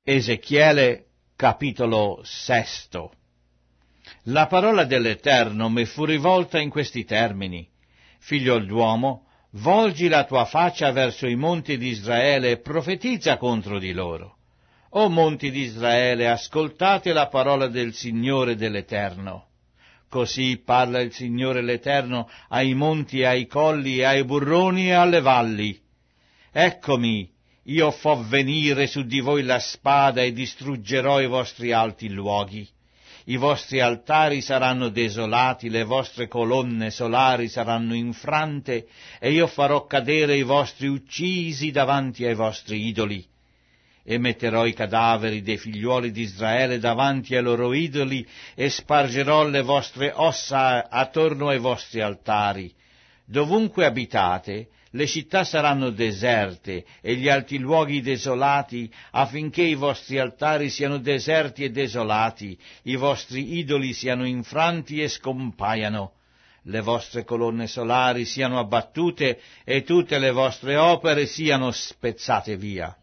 Ezechiele capitolo 6. La parola dell'Eterno mi fu rivolta in questi termini: Figliol d'uomo, volgi la tua faccia verso i monti di Israele e profetizza contro di loro. O monti di Israele, ascoltate la parola del Signore dell'Eterno. Così parla il Signore l'Eterno ai monti, ai colli, ai burroni e alle valli. Eccomi, io fo venire su di voi la spada e distruggerò i vostri alti luoghi. I vostri altari saranno desolati, le vostre colonne solari saranno infrante, e io farò cadere i vostri uccisi davanti ai vostri idoli. E metterò i cadaveri dei figliuoli di Israele davanti ai loro idoli, e spargerò le vostre ossa attorno ai vostri altari. Dovunque abitate, le città saranno deserte e gli alti luoghi desolati, affinché i vostri altari siano deserti e desolati, i vostri idoli siano infranti e scompaiano. Le vostre colonne solari siano abbattute e tutte le vostre opere siano spezzate via.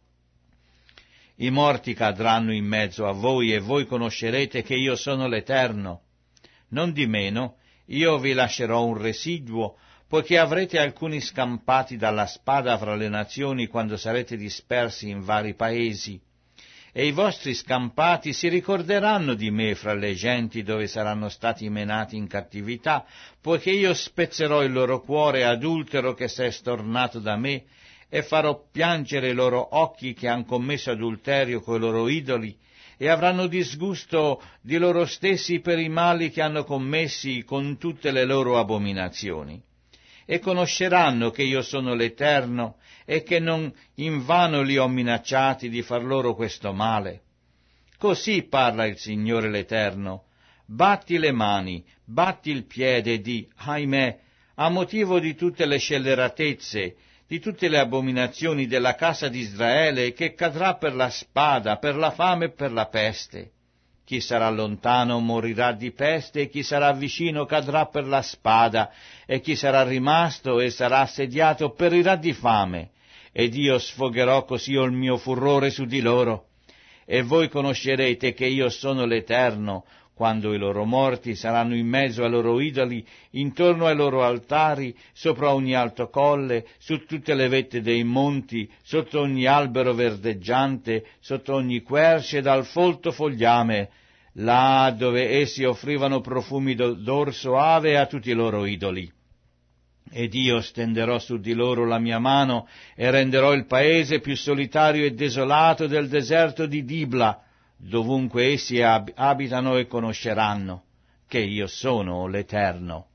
I morti cadranno in mezzo a voi e voi conoscerete che io sono l'Eterno. Non di meno, io vi lascerò un residuo, poiché avrete alcuni scampati dalla spada fra le nazioni quando sarete dispersi in vari paesi. E i vostri scampati si ricorderanno di me fra le genti dove saranno stati menati in cattività, poiché io spezzerò il loro cuore adultero che s'è stornato da me, e farò piangere i loro occhi che han commesso adulterio coi loro idoli, e avranno disgusto di loro stessi per i mali che hanno commessi con tutte le loro abominazioni. E conosceranno che io sono l'Eterno, e che non invano li ho minacciati di far loro questo male. Così parla il Signore l'Eterno: batti le mani, batti il piede e di, ahimè, a motivo di tutte le scelleratezze, di tutte le abominazioni della casa di Israele, che cadrà per la spada, per la fame e per la peste. Chi sarà lontano morirà di peste, e chi sarà vicino cadrà per la spada, e chi sarà rimasto e sarà assediato perirà di fame, ed io sfogherò così il mio furore su di loro. E voi conoscerete che io sono l'Eterno, quando i loro morti saranno in mezzo ai loro idoli, intorno ai loro altari, sopra ogni alto colle, su tutte le vette dei monti, sotto ogni albero verdeggiante, sotto ogni querce ed al folto fogliame, là dove essi offrivano profumi d'odor soave a tutti i loro idoli. Ed io stenderò su di loro la mia mano e renderò il paese più solitario e desolato del deserto di Dibla, dovunque essi abitano, e conosceranno che io sono l'Eterno.